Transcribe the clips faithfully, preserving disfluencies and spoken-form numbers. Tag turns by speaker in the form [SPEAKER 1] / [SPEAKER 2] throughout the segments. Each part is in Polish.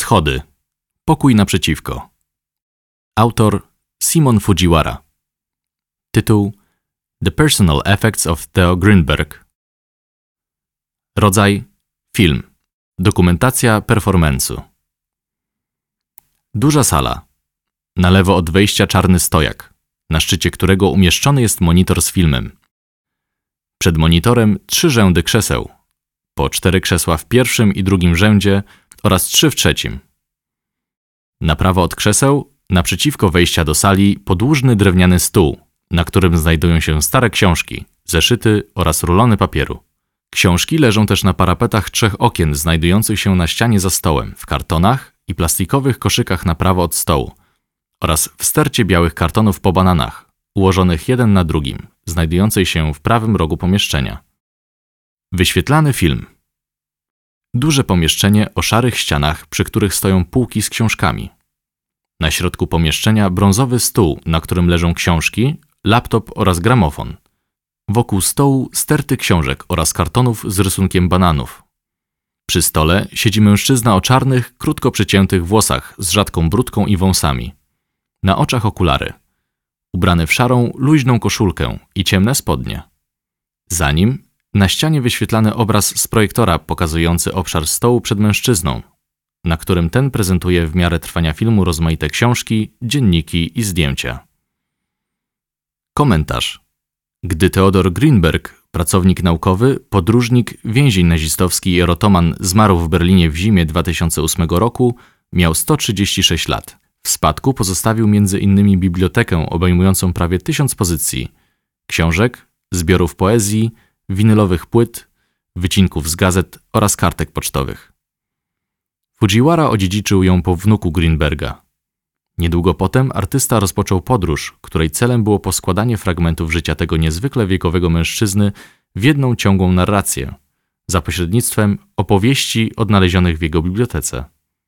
[SPEAKER 1] Schody. Pokój naprzeciwko. Autor Simon Fujiwara. Tytuł The Personal Effects of Theo Greenberg. Rodzaj film. Dokumentacja performance'u. Duża sala. Na lewo od wejścia czarny stojak, na szczycie którego umieszczony jest monitor z filmem. Przed monitorem trzy rzędy krzeseł. Po cztery krzesła w pierwszym i drugim rzędzie oraz trzy w trzecim. Na prawo od krzeseł, naprzeciwko wejścia do sali, podłużny drewniany stół, na którym znajdują się stare książki, zeszyty oraz rulony papieru. Książki leżą też na parapetach trzech okien znajdujących się na ścianie za stołem, w kartonach i plastikowych koszykach na prawo od stołu oraz w stercie białych kartonów po bananach, ułożonych jeden na drugim, znajdującej się w prawym rogu pomieszczenia. Wyświetlany film. Duże pomieszczenie o szarych ścianach, przy których stoją półki z książkami. Na środku pomieszczenia brązowy stół, na którym leżą książki, laptop oraz gramofon. Wokół stołu sterty książek oraz kartonów z rysunkiem bananów. Przy stole siedzi mężczyzna o czarnych, krótko przyciętych włosach z rzadką bródką i wąsami. Na oczach okulary. Ubrany w szarą, luźną koszulkę i ciemne spodnie. Za nim na ścianie wyświetlany obraz z projektora pokazujący obszar stołu przed mężczyzną, na którym ten prezentuje w miarę trwania filmu rozmaite książki, dzienniki i zdjęcia. Komentarz. Gdy Theodor Greenberg, pracownik naukowy, podróżnik, więzień nazistowski i erotoman zmarł w Berlinie w zimie dwa tysiące ósmego roku, miał sto trzydzieści sześć lat. W spadku pozostawił między innymi bibliotekę obejmującą prawie tysiąc pozycji, książek, zbiorów poezji, winylowych płyt, wycinków z gazet oraz kartek pocztowych. Fujiwara odziedziczył ją po wnuku Greenberga. Niedługo potem artysta rozpoczął podróż, której celem było poskładanie fragmentów życia tego niezwykle wiekowego mężczyzny w jedną ciągłą narrację, za pośrednictwem opowieści odnalezionych w jego bibliotece.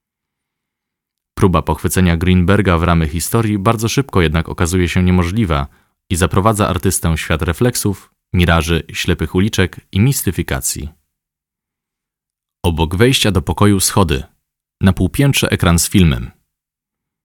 [SPEAKER 1] Próba pochwycenia Greenberga w ramy historii bardzo szybko jednak okazuje się niemożliwa i zaprowadza artystę w świat refleksów, miraży, ślepych uliczek i mistyfikacji. Obok wejścia do pokoju schody. Na półpiętrze ekran z filmem.